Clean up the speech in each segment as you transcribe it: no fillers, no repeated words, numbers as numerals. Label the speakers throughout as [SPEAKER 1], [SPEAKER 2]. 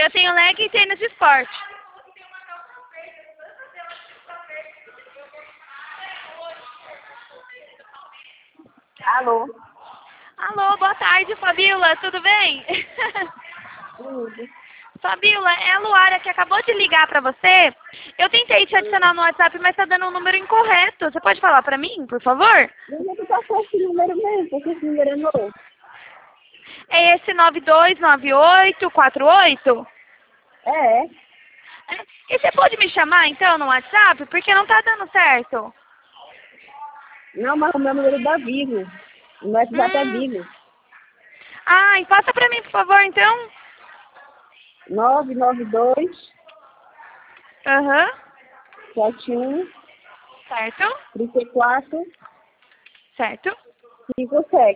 [SPEAKER 1] Eu tenho leg e tênis de esporte.
[SPEAKER 2] Alô?
[SPEAKER 1] Alô, boa tarde, Fabiola, tudo bem?
[SPEAKER 2] Tudo.
[SPEAKER 1] Fabiola, é a Luara que acabou de ligar pra você. Eu tentei te adicionar no WhatsApp, mas tá dando um número incorreto. Você pode falar pra mim, por favor?
[SPEAKER 2] Onde é que passou esse número mesmo? Porque esse número é novo.
[SPEAKER 1] É esse 929848?
[SPEAKER 2] É.
[SPEAKER 1] E você pode me chamar, então, no WhatsApp? Porque não tá dando certo.
[SPEAKER 2] Não, mas o meu número da Vivo. O meu WhatsApp é Vivo.
[SPEAKER 1] Ai, passa pra mim, por favor, então.
[SPEAKER 2] 992
[SPEAKER 1] Aham.
[SPEAKER 2] 71
[SPEAKER 1] Certo?
[SPEAKER 2] 34
[SPEAKER 1] Certo?
[SPEAKER 2] 57.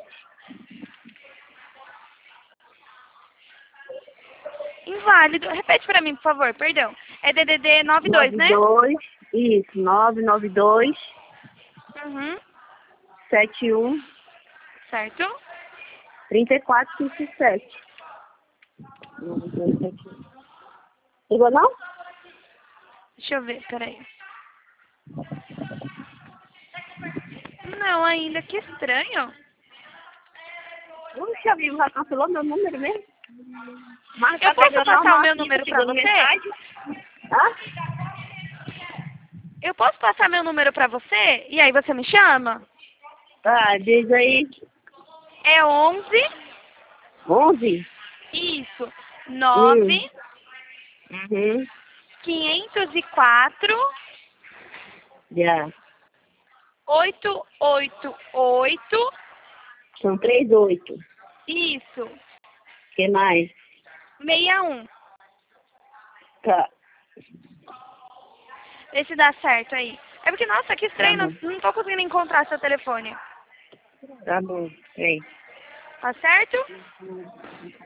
[SPEAKER 1] Inválido. Repete pra mim, por favor, perdão. É DDD 92, né?
[SPEAKER 2] 92, isso, 992
[SPEAKER 1] Uhum.
[SPEAKER 2] 71
[SPEAKER 1] Certo?
[SPEAKER 2] 34 57. 9271. Ligou não?
[SPEAKER 1] Deixa eu ver, peraí. Não, ainda, que estranho.
[SPEAKER 2] Puxa, a Vivo já cancelou meu número mesmo? Mas
[SPEAKER 1] Eu
[SPEAKER 2] tá
[SPEAKER 1] posso
[SPEAKER 2] pegando
[SPEAKER 1] passar o
[SPEAKER 2] normal
[SPEAKER 1] meu
[SPEAKER 2] aqui,
[SPEAKER 1] número
[SPEAKER 2] tá
[SPEAKER 1] pra
[SPEAKER 2] chegando
[SPEAKER 1] você?
[SPEAKER 2] mensagem. Hã?
[SPEAKER 1] Eu posso passar meu número pra você? E aí você me chama?
[SPEAKER 2] Tá, diz aí.
[SPEAKER 1] É 11.
[SPEAKER 2] 11?
[SPEAKER 1] Isso. 9
[SPEAKER 2] Uhum.
[SPEAKER 1] 504
[SPEAKER 2] Já.
[SPEAKER 1] 888.
[SPEAKER 2] São 38.
[SPEAKER 1] Isso.
[SPEAKER 2] O que mais?
[SPEAKER 1] 61.
[SPEAKER 2] Tá.
[SPEAKER 1] Vê se dá certo aí. É porque, nossa, que
[SPEAKER 2] Tá
[SPEAKER 1] estranho,
[SPEAKER 2] bom.
[SPEAKER 1] não tô conseguindo encontrar seu telefone.
[SPEAKER 2] Tá bom. Peraí.
[SPEAKER 1] Tá certo?